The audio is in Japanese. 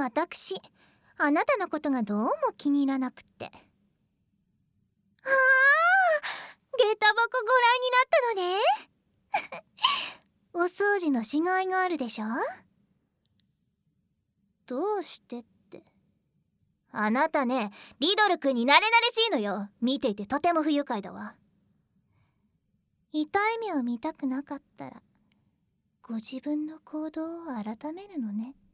私、あなたのことがどうも気に入らなくって。ああ、下駄箱ご覧になったのね。お掃除のしがいがあるでしょ。どうしてって。あなたね、リドル君に慣れ慣れしいのよ。見ていてとても不愉快だわ。痛い目を見たくなかったら、ご自分の行動を改めるのね。